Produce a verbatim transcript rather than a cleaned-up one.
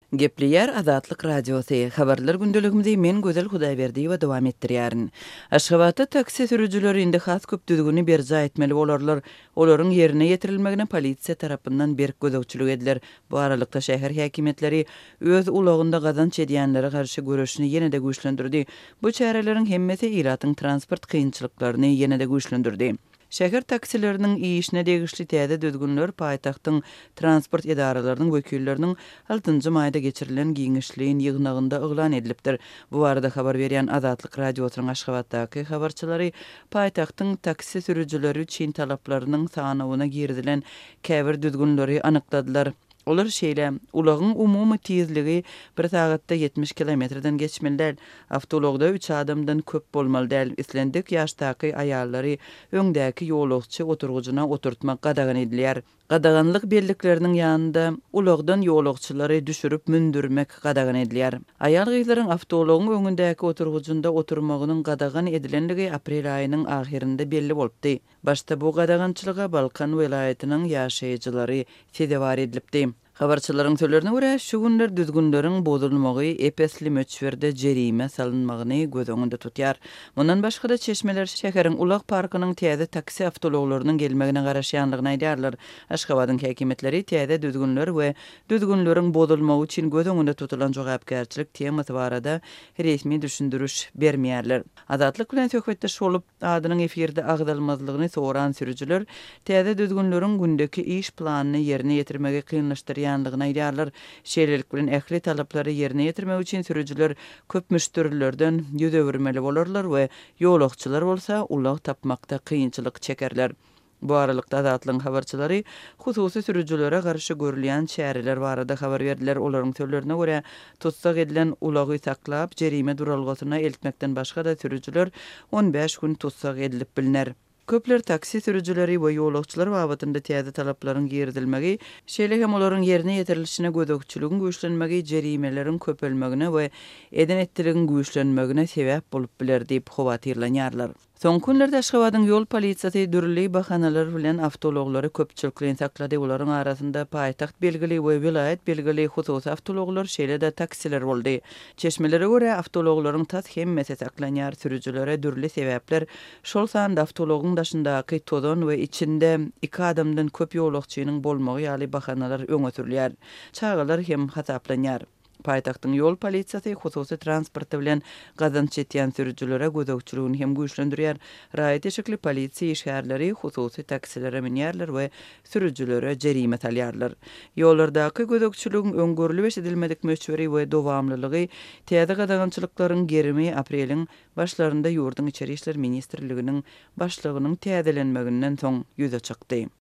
Gepliyer Azatlyk Radiosu. Habarlar gündeligimizi men Gözel Hudaýberdi we dowam etdirýärin. Aşgabatda taksi sürüjüleri indi has köp düzgüni berza etmeli bolarlar. Olaryň ýerine ýetirilmegine polisiýa tarapyndan berk gözegçilik ediler. Bu aralykda şäher häkimetleri öz ulagynda gazanç edýänlere garşy görüşini ýene-de güýçlendirdi. Bu çäreleriň hemmesi iratyň transport kynçylyklaryny ýene-de güýçlendirdi. Şäher taksileriniň işine degişli täze düzgünler paýtagtyň transport edaralarynyň wekilleriniň altıncı maýda geçirilen giňişliğin ýygnagynda oglan edilipdir. Bu arada habar berýän Azatlyk Radiosynyň Aşgabatdaky habarçylary paýtagtyň taksi sürüjüleri üçin talaplarynyň sanawyna girdilen käbir düzgünleri anykladylar. Olar şeýle, ulagyň umumy tezligi bir sagatda yetmiş kilometrden geçmelidir. Awtologda üç adamdan köp bolmaly däl. Islendik ýaşdaky aýallary öňdäki ýolagçy oturgugyna oturtmak gadagan edilýär. Gadaganlyk bellikleriniň ýanynda ulagdan ýolagçylary düşürüp mündürmek gadagan edilýär. Aýal gyzlaryň awtologyň öňündäki oturgujynda oturmagynyň gadagan edilenligi aprel aýynyň ahirinde belli bolupdy. Başda bu gadagançylyga Balkan welaýatynyň ýaşaýjylary sedebar edilipdi. Habarçylaryň sözlerine görä, şu günler düzgünleriň bozulmagy epesli möçberde jerime salynmagyny göz öňünde tutýar. Mundan başga da Çeşmeler şäheriň Ulaq parkynyň täze taksi awtologlarynyň gelmegine garaşýanlygyny aýdýarlar. Aşgabatyň häkimetleri täze düzgünler we düzgünleriň bozulmagy üçin göz öňünde tutulan jogapkärçilik temasy barada resmi düşündürüş bermeýärler. Azatlyk bilen söhbetdeş bolup adynyň efirde agdalmazlygyny soran sürüjüler täze düzgünleriň gündäki iş planyny ýerine ýetirmegi kynlaşdyrýar ýanlygyny aýdýarlar. Şeýlelik bilen ähli talaplary ýerine ýetirmek üçin sürüjüler köp müşterilerden ýüz öwürmeli bolarlar we ýolagçylar bolsa ulag tapmakda kynçylyk çekerler. Bu aralykda Azatlyň habarçylary hususy sürüjülere garşy görülýän çäreler barada habar berdiler. Olaryň sözlerine görä, tutsak edilen ulagy saklap jerime duralgysyna eltmekden başga da sürüjüler on beş gün tutsak edilip biliner. Köpler taksi sürüjüleri we ýolagçylar babatynda täze talaplaryň girdilmegi, şeýle hem olaryň ýerine ýetirilişine gözegçiligiň güýçlenmegi jerimelerin köpelmegine we eden etdirigiň güýçlenmegine sebäp bolup biler diýip howatyrlanýarlar. Soňky günlerde Aşgabatyň ýol polisiýasy dürli bahanalar bilen awtologlary köpçülikden saklady. Olaryň arasynda paýtagt belgili we vilayet belgili hususy awtologlar şeýle-de taksiler boldy. Çeşmelere görä awtologlaryň tas hemmesi saklanýar sürüjülere dürli sebäpler şol sanda awtologyň daşyndaky tozon we içinde iki adamdan köp ýolagçynyň bolmagy ýaly bahanalar öňe sürülýär. Çagalar hem hasaplanýar. Paýtagtyň ýol polisiýasy hususy transport bilen gazanç etýän sürüjülere gözegçiligini hem güýçlendirýär. Raýat eşikli polisiýa işgärleri hususy taksilere minýärler we sürüjülere jerime salýarlar. Ýollardaky gözegçiligiň öňgörüli edilmedik möçberi we dowamlylygy täze gadagançylyklaryň gerimi apreliň başlarynda ýurduň içeri işler ministrliginiň başlygynyň täzelenmeginden soň ýüze çykdy.